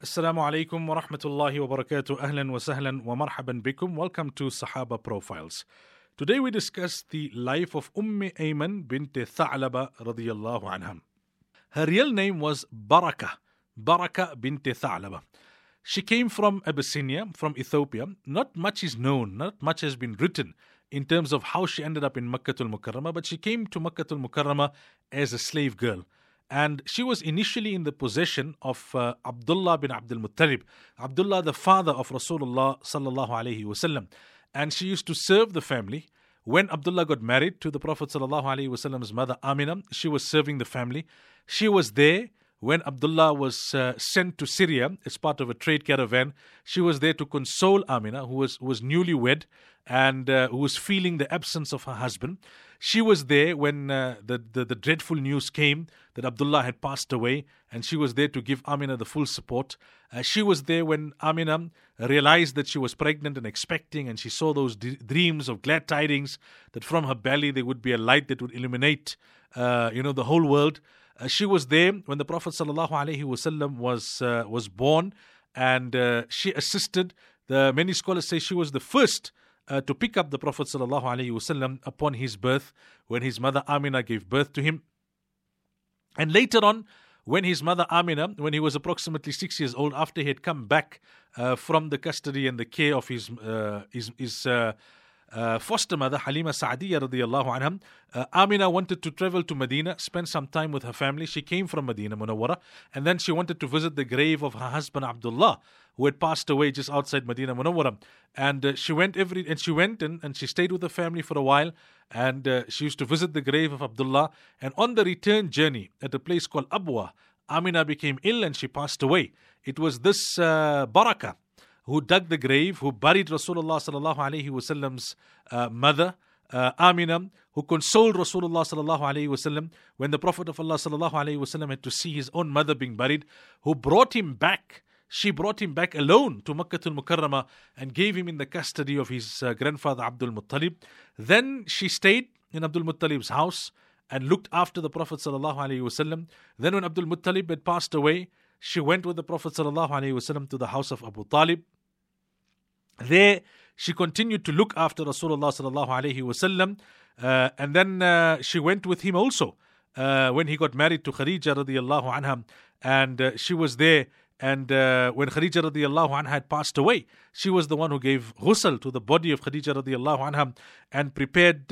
Assalamu alaikum wa rahmatullahi wa barakatuh. Ahlan wa sahlan wa marhaban bikum. Welcome to Sahaba Profiles. Today we discuss the life of Ayman bint Tha'laba radiyallahu anha. Her real name was Baraka bint Tha'laba. She came from Abyssinia, from Ethiopia. Not much is known, not much has been written in terms of how she ended up in Makkatul Mukarramah, but she came to Makkatul Mukarramah as a slave girl. And she was initially in the possession of Abdullah bin Abdul Muttalib, Abdullah, the father of Rasulullah sallallahu alaihi wasallam. And she used to serve the family. When Abdullah got married to the Prophet sallallahu alaihi wasallam's mother Amina, she was serving the family. She was there when Abdullah was sent to Syria as part of a trade caravan. She was there to console Amina, who was newlywed and who was feeling the absence of her husband. She was there when the dreadful news came that Abdullah had passed away, and she was there to give Amina the full support. She was there when Amina realized that she was pregnant and expecting, and she saw those dreams of glad tidings that from her belly there would be a light that would illuminate the whole world. She was there when the Prophet ﷺ was born, and she assisted. Many scholars say she was the first to pick up the Prophet ﷺ upon his birth, when his mother Amina gave birth to him. And later on, when his mother Amina, when he was approximately 6 years old, after he had come back from the custody and the care of his foster mother Halima Sa'diyya radiyallahu anha, Amina wanted to travel to Medina, spend some time with her family. She came from Medina Munawwara, and then she wanted to visit the grave of her husband Abdullah, who had passed away just outside Medina Munawwara. And she went and she stayed with the family for a while, and she used to visit the grave of Abdullah. And on the return journey at a place called Abwa, Amina became ill and she passed away. It was this Baraka who dug the grave, who buried Rasulullah sallallahu alaihi wasallam's mother, Amina, who consoled Rasulullah sallallahu alaihi wasallam when the Prophet of Allah sallallahu alaihi wasallam had to see his own mother being buried, who brought him back. She brought him back alone to Makkatul Mukarramah and gave him in the custody of his grandfather Abdul Muttalib. Then she stayed in Abdul Muttalib's house and looked after the Prophet sallallahu alaihi wasallam. Then when Abdul Muttalib had passed away, she went with the Prophet sallallahu alaihi wasallam to the house of Abu Talib. There, she continued to look after Rasulullah sallallahu alaihi wasallam, and then she went with him also when he got married to Khadija radiyallahu anha, and she was there. And when Khadija radiyallahu anha had passed away, she was the one who gave ghusl to the body of Khadija radiyallahu anha and prepared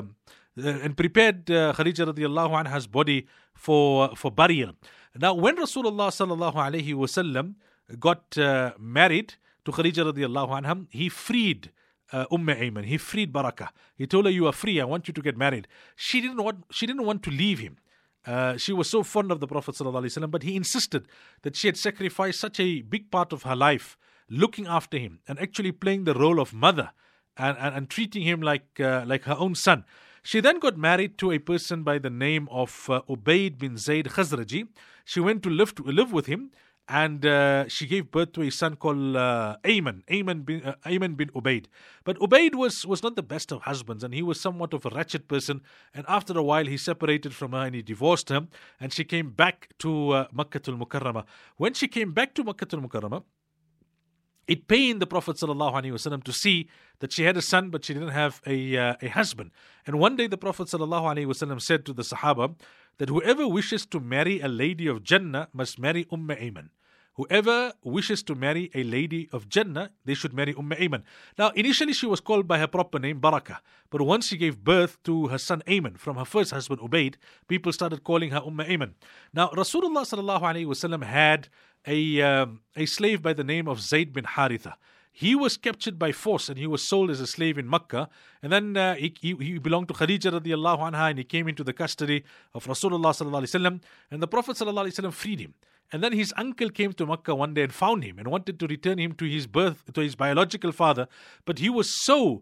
Khadija radiyallahu anha's body for burial. Now, when Rasulullah sallallahu alaihi wasallam got married to Khadija radiyallahu anha, he freed Ayman. He freed Baraka. He told her, "You are free. I want you to get married." She didn't want to leave him. She was so fond of the Prophet sallallahu alaihi wasallam, but he insisted that she had sacrificed such a big part of her life looking after him and actually playing the role of mother and treating him like her own son. She then got married to a person by the name of Ubayd bin Zayd Khazraji. She went to live with him, and she gave birth to a son called Ayman bin Ubayd. But Ubayd was not the best of husbands, and he was somewhat of a wretched person. And after a while, he separated from her and he divorced her, and she came back to Makkatul Mukarramah. When she came back to Makkatul Mukarramah, it pained the Prophet ﷺ to see that she had a son, but she didn't have a husband. And one day the Prophet ﷺ said to the Sahaba that whoever wishes to marry a lady of Jannah must marry Ayman. Whoever wishes to marry a lady of Jannah, they should marry Ayman. Now, initially she was called by her proper name, Baraka. But once she gave birth to her son Ayman from her first husband, Ubayd, people started calling her Ayman. Now, Rasulullah ﷺ had a slave by the name of Zayd bin Haritha. He was captured by force and he was sold as a slave in Makkah. And then he belonged to Khadija radiyallahu anha, and he came into the custody of Rasulullah sallallahu alaihi wasallam. And the Prophet sallallahu alaihi wasallam freed him. And then his uncle came to Makkah one day and found him and wanted to return him to his biological father. But he was so,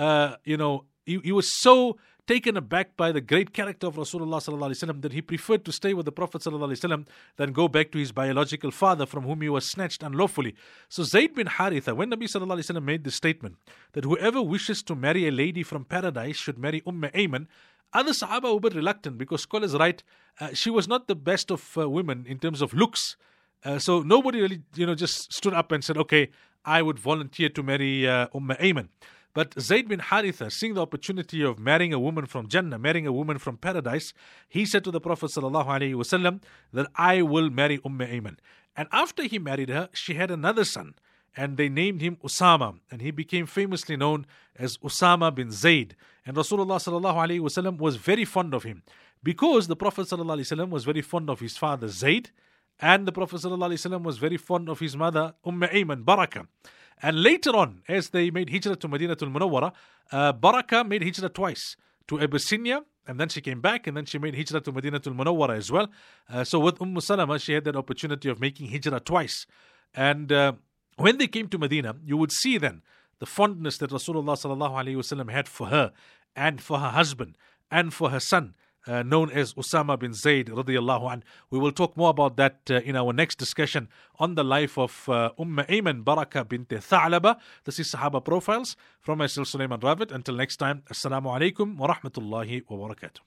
he was so taken aback by the great character of Rasulullah sallallahu alaihi wasallam that he preferred to stay with the Prophet sallallahu alaihi wasallam than go back to his biological father from whom he was snatched unlawfully. So Zayd bin Haritha, when Nabi sallallahu alaihi wasallam made the statement that whoever wishes to marry a lady from paradise should marry Ayman, other Sahaba were a bit reluctant because scholars write she was not the best of women in terms of looks. So nobody really, just stood up and said, okay, I would volunteer to marry Ayman. But Zayd bin Haritha, seeing the opportunity of marrying a woman from Jannah, marrying a woman from paradise, he said to the Prophet ﷺ that I will marry Ayman. And after he married her, she had another son, and they named him Usama, and he became famously known as Usama bin Zayd. And Rasulullah ﷺ was very fond of him, because the Prophet ﷺ was very fond of his father Zayd, and the Prophet ﷺ was very fond of his mother Ayman, Barakah. And later on, as they made hijrah to Madinatul Munawwara, Barakah made hijrah twice, to Abyssinia, and then she came back, and then she made hijrah to Madinatul Munawwara as well. So with Salama, she had that opportunity of making hijrah twice. And when they came to Medina, you would see then the fondness that Rasulullah ﷺ had for her, and for her husband, and for her son, known as Usama bin Zayd radiyallahu anh. We will talk more about that in our next discussion on the life of Ayman Barakah bint Tha'laba. This is Sahaba Profiles from myself, Sulaiman Ravid. Until next time, Assalamu alaikum wa rahmatullahi wa barakatuh.